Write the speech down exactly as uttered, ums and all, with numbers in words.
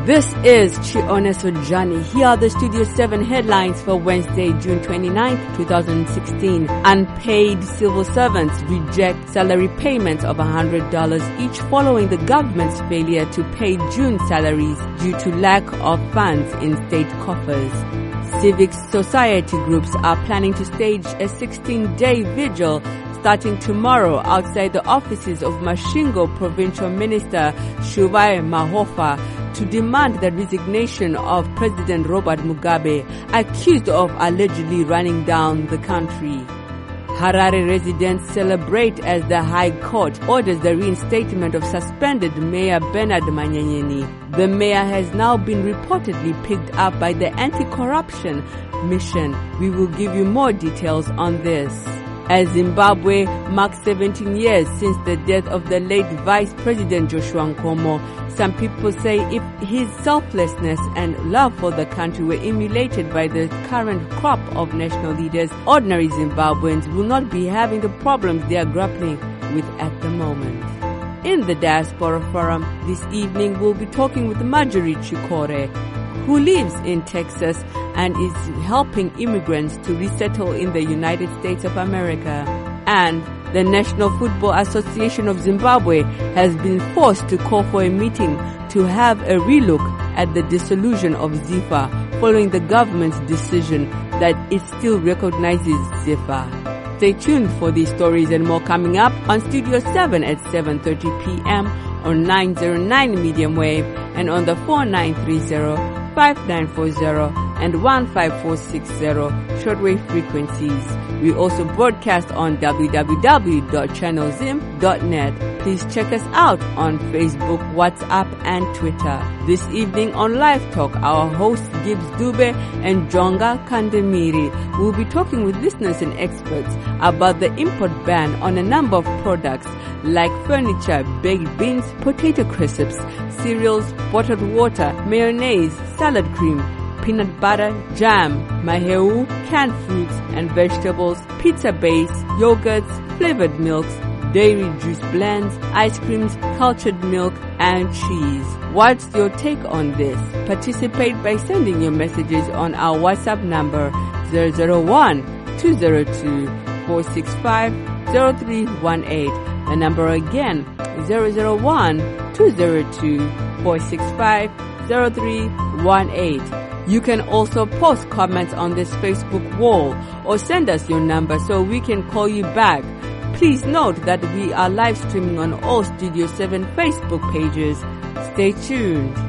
This is Chione Sojani. Here are the Studio seven headlines for Wednesday, June twenty-ninth, twenty sixteen. Unpaid civil servants reject salary payments of one hundred dollars each following the government's failure to pay June salaries due to lack of funds in state coffers. Civic society groups are planning to stage a sixteen-day vigil starting tomorrow outside the offices of Mashingo Provincial Minister Shuvai Mahofa to demand the resignation of President Robert Mugabe, accused of allegedly running down the country. Harare residents celebrate as the High Court orders the reinstatement of suspended Mayor Bernard Manyenyeni. The mayor has now been reportedly picked up by the Anti-Corruption Mission. We will give you more details on this. As Zimbabwe marks seventeen years since the death of the late Vice President Joshua Nkomo, some people say if his selflessness and love for the country were emulated by the current crop of national leaders, ordinary Zimbabweans will not be having the problems they are grappling with at the moment. In the Diaspora Forum this evening, we'll be talking with Marjorie Chikore, who lives in Texas and is helping immigrants to resettle in the United States of America. And the National Football Association of Zimbabwe has been forced to call for a meeting to have a relook at the dissolution of ZIFA following the government's decision that it still recognizes ZIFA. Stay tuned for these stories and more coming up on Studio seven at seven thirty p.m. on nine oh nine medium wave and on the four nine three zero, five nine four zero and one five four six zero shortwave frequencies. We also broadcast on w w w dot channel zim dot net. Please check us out on Facebook, WhatsApp and Twitter. This evening on Live Talk, our hosts Gibbs Dube and Jonga Kandemiri will be talking with listeners and experts about the import ban on a number of products like furniture, baked beans, potato crisps, cereals, bottled water, mayonnaise, salad cream, peanut butter, jam, maheu, canned fruits and vegetables, pizza base, yogurts, flavored milks, dairy juice blends, ice creams, cultured milk, and cheese. What's your take on this? Participate by sending your messages on our WhatsApp number zero zero one, two zero two, four six five, zero three one eight. The number again, zero zero one, two zero two, four six five, zero three one eight. You can also post comments on this Facebook wall or send us your number so we can call you back. Please note that we are live streaming on all Studio seven Facebook pages. Stay tuned.